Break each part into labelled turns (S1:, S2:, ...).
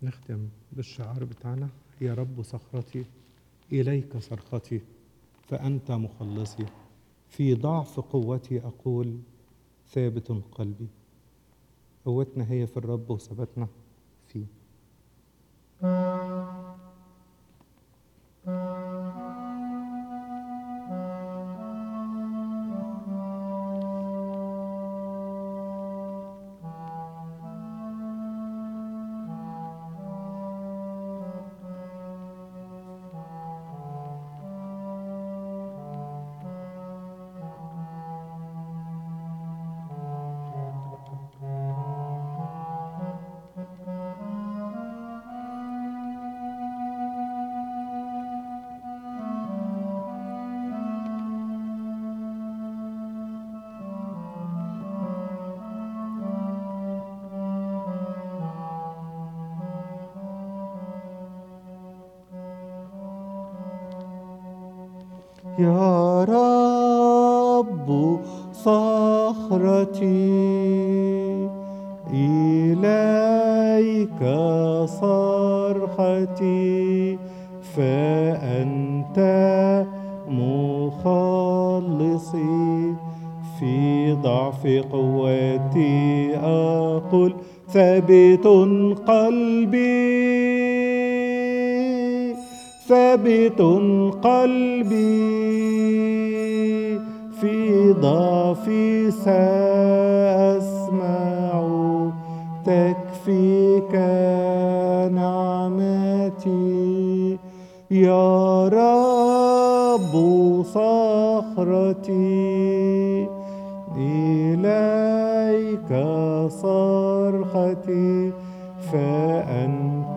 S1: نختم بالشعار بتاعنا: يا رب صخرتي، إليك صرختي، فأنت مخلصي، في ضعف قوتي أقول ثابت قلبي. قوتنا هي في الرب وثبتنا فيه. يا رب صخرتي، إليك صرختي، فأنت مخلصي، في ضعف قوتي أقول ثابت قلبي، ثابت قلبي، في ضعفي سأسمع تكفيك نعمتي. يا رب صخرتي، إليك صرختي، فأنت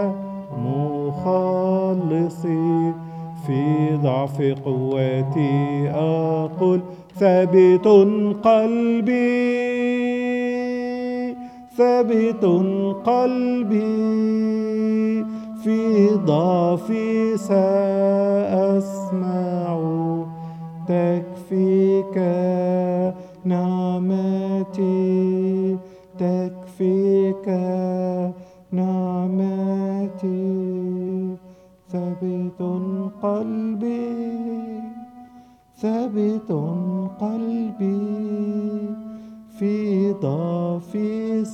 S1: مخلصي، في ضعف قوتي أقول ثابت قلبي، ثابت قلبي، في ضعفي سأسمع تكفيك نعمتي، تكفيك نعمتي. ثابت قلبي، ثابت قلبي، في ضعفي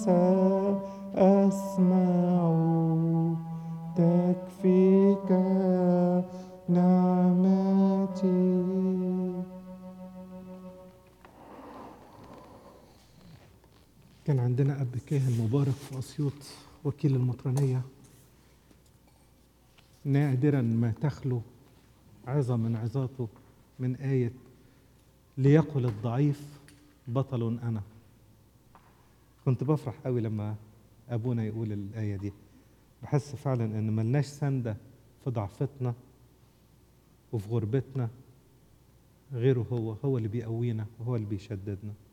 S1: سأسمع تكفيك نعمتي. كان عندنا أب كاهن مبارك في أسيوط، وكيل المطرانية، نادرا ما تخلو عظة من عظاته من آية: ليقل الضعيف بطل أنا. كنت بفرح قوي لما أبونا يقول الآية دي، بحس فعلا إن ملناش سندة في ضعفتنا وفي غربتنا غيره، هو اللي بيقوينا وهو اللي بيشددنا.